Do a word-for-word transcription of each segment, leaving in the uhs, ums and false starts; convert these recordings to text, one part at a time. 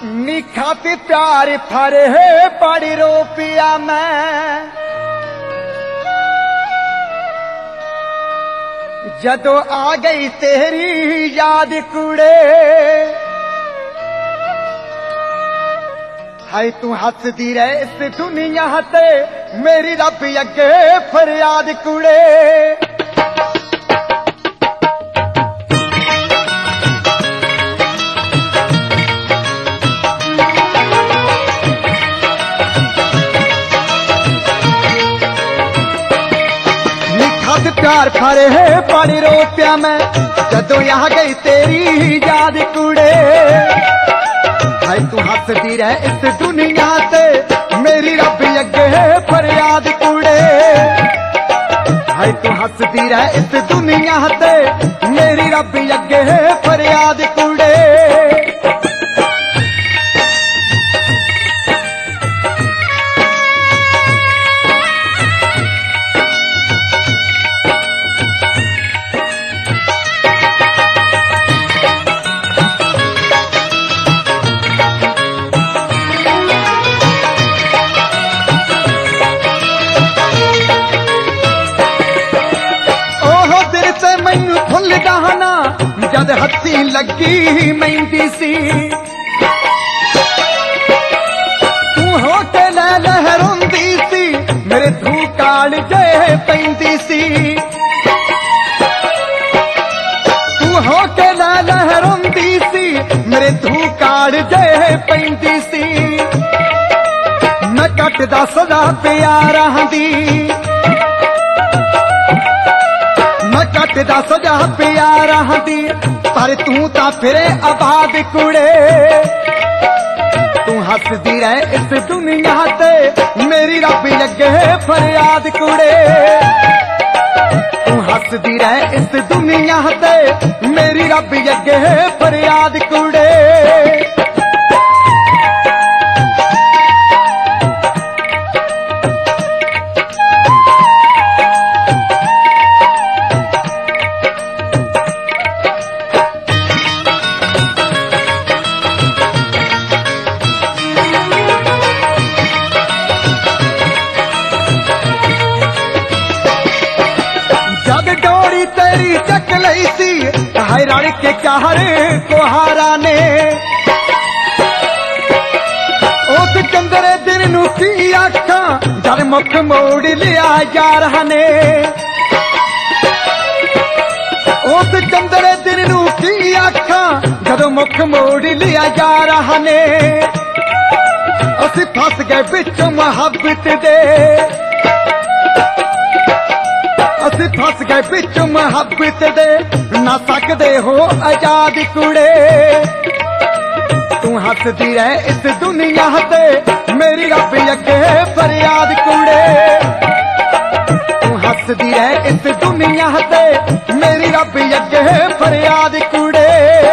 निखाती प्यार फरे है बड़ी रोपिया मैं जदों आ गई तेरी याद कुड़े हाय तू हसदी रहे इस दुनिया ते मेरी रब अगे फरियाद कुड़े प्यार फरे है पानी रोपिया मैं जदों यहाँ गई तेरी याद कुड़े हाय तू हसदी रहे इस दुनिया ते मेरी रब अगे फरियाद कुड़े हाय तू हसदी रहे इस दुनिया ते मेरी रब अगे फरियाद कुड़े जद हथी लगी मेहंदी सी तू हो के लै लहरोंदी सी मेरे धू काल जे पैंदी सी तू हो के लै लहरोंदी सी मेरे धू काल जे पैंदी सी मैं कटदा सदा प्यारा दी कटदा सजा प्यारा दी पर तू ता फिरे आबाद कुड़े तू हसदी रहे इस दुनिया ते मेरी रब अगे फरियाद कुड़े तू हसदी रहे इस दुनिया ते मेरी रब अगे फरियाद कुड़े हाय रानी के कहर कुहारा ने उस चंदरे दिन नू की आखा जद मुख मोड़ लिया यार ने उस चंदरे दिन नू की आखा जद मुख मोड़ लिया यार ने असी फस गए बिच मुहब्बत दे असी फस गए बिच मुहब्बत दे ना सकदे हो आजाद कुड़े तू हसदी रहे इस दुनिया ते मेरी रब अगे फरियाद कुड़े तू हसदी रहे इस दुनिया ते मेरी रब अगे फरियाद कुड़े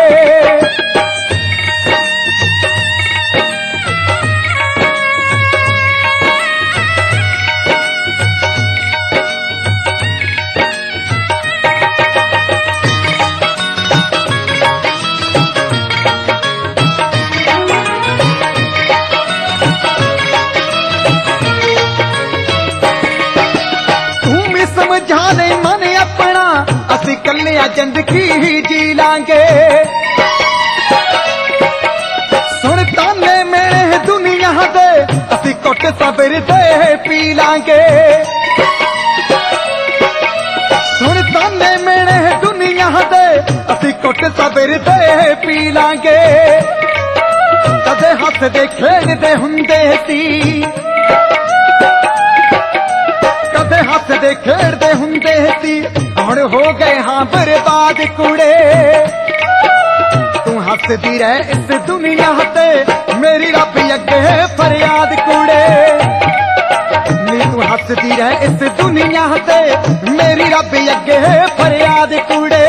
कलिया जिंदगी जी लांगे सुन ताने मेरे दुनिया दे असी कुट सबर दे पी लांगे सुन ताने मेरे दुनिया दे असी कुट सबर दे पी लांगे कदे हसदे खेडदे हुंदे सी कदे हसदे खेडदे हुंदे सी हुण हो गए हाँ बर्बाद कुड़े तू हसदी रहे इस दुनिया ते मेरी रब अगे फरियाद कुड़े नी तू हसदी रहे इस दुनिया ते मेरी रब अगे फरियाद कुड़े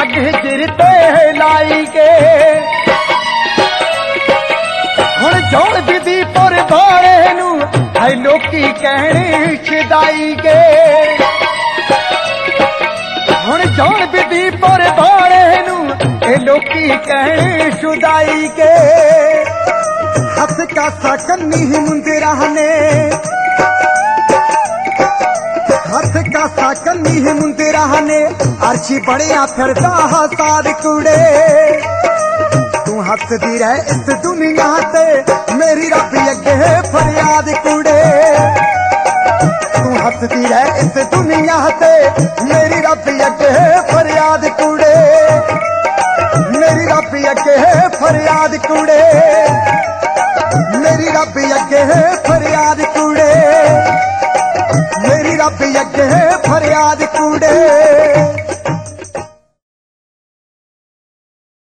अग गिरते लाई के हुण जौन विधि पर बाले नू है लोकी कहने छदाई के हुण जौन विधि पर बाले नू ए लोकी कहने छुदाई के हस का सकन्नी मुंदिरा ने हथ का साकन्नी मुंदिरा ने अर्शी बड़िया फिरदा साद कुड़े तू हसदी रह इस दुनिया ते मेरी रब अगे फरियाद कुड़े तू हसदी रह इस दुनिया ते मेरी रब अगे फरियाद कुड़े मेरी रब अगे फरियाद कुड़े मेरी रब अगे फरियाद कुड़े मेरी रब अगे